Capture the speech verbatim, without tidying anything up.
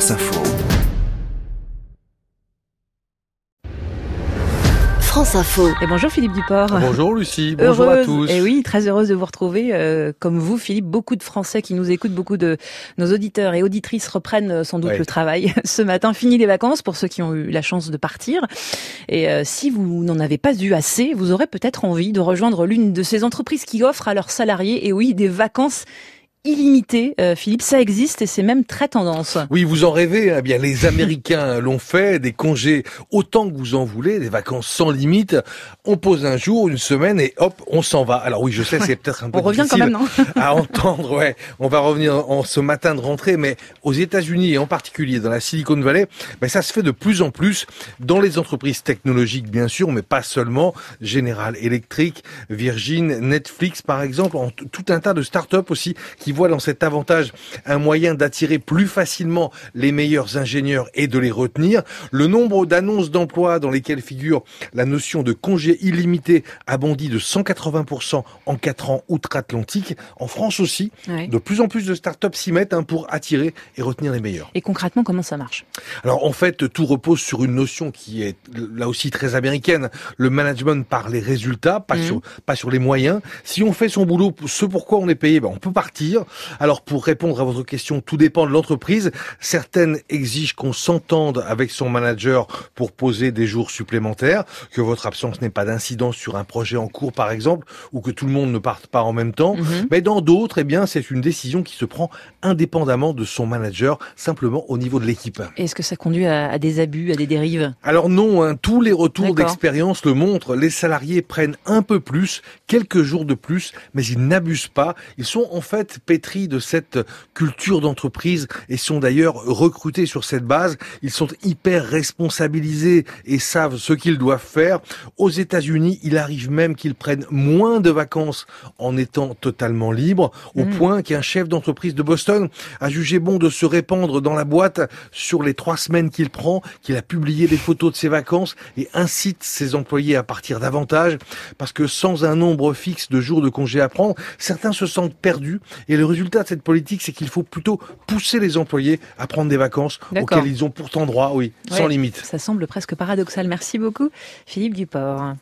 France Info. France Info. Et bonjour Philippe Duport. Bonjour Lucie, bonjour heureuse, à tous. Et oui, très heureuse de vous retrouver. Euh, comme vous Philippe, beaucoup de Français qui nous écoutent, beaucoup de nos auditeurs et auditrices reprennent sans doute ouais. le travail ce matin. Fini les vacances pour ceux qui ont eu la chance de partir. Et euh, si vous n'en avez pas eu assez, vous aurez peut-être envie de rejoindre l'une de ces entreprises qui offrent à leurs salariés, et oui, des vacances illimité, euh, Philippe, ça existe et c'est même très tendance. Oui, vous en rêvez, hein, bien les Américains l'ont fait, des congés autant que vous en voulez, des vacances sans limite. On pose un jour, une semaine et hop, on s'en va. Alors oui, je sais, ouais. c'est peut-être un peu on revient difficile quand même, non à entendre. Ouais, on va revenir en ce matin de rentrée, mais aux États-Unis et en particulier dans la Silicon Valley, ben ça se fait de plus en plus dans les entreprises technologiques, bien sûr, mais pas seulement. General Electric, Virgin, Netflix, par exemple, en t- tout un tas de startups aussi qui voit dans cet avantage un moyen d'attirer plus facilement les meilleurs ingénieurs et de les retenir. Le nombre d'annonces d'emploi dans lesquelles figure la notion de congé illimité a bondi de cent quatre-vingts pour cent en quatre ans outre-Atlantique. En France aussi, ouais. de plus en plus de startups s'y mettent hein, pour attirer et retenir les meilleurs. Et concrètement, comment ça marche ? Alors en fait, tout repose sur une notion qui est là aussi très américaine. Le management par les résultats, pas, mmh. sur, pas sur les moyens. Si on fait son boulot, ce pourquoi on est payé, ben on peut partir. Alors pour répondre à votre question, tout dépend de l'entreprise. Certaines exigent qu'on s'entende avec son manager pour poser des jours supplémentaires, que votre absence n'ait pas d'incidence sur un projet en cours par exemple, ou que tout le monde ne parte pas en même temps. Mmh. Mais dans d'autres, eh bien, c'est une décision qui se prend indépendamment de son manager, simplement au niveau de l'équipe. Est-ce que ça conduit à, à des abus, à des dérives ? Alors non, hein, tous les retours D'accord. d'expérience le montrent. Les salariés prennent un peu plus, quelques jours de plus, mais ils n'abusent pas. Ils sont en fait pétris de cette culture d'entreprise et sont d'ailleurs recrutés sur cette base. Ils sont hyper responsabilisés et savent ce qu'ils doivent faire. Aux États-Unis, il arrive même qu'ils prennent moins de vacances en étant totalement libres, au mmh. point qu'un chef d'entreprise de Boston a jugé bon de se répandre dans la boîte sur les trois semaines qu'il prend, qu'il a publié des photos de ses vacances et incite ses employés à partir davantage parce que sans un nombre fixe de jours de congé à prendre, certains se sentent perdus et le résultat de cette politique, c'est qu'il faut plutôt pousser les employés à prendre des vacances D'accord. auxquelles ils ont pourtant droit, oui, ouais, sans limite. Ça semble presque paradoxal. Merci beaucoup, Philippe Duport.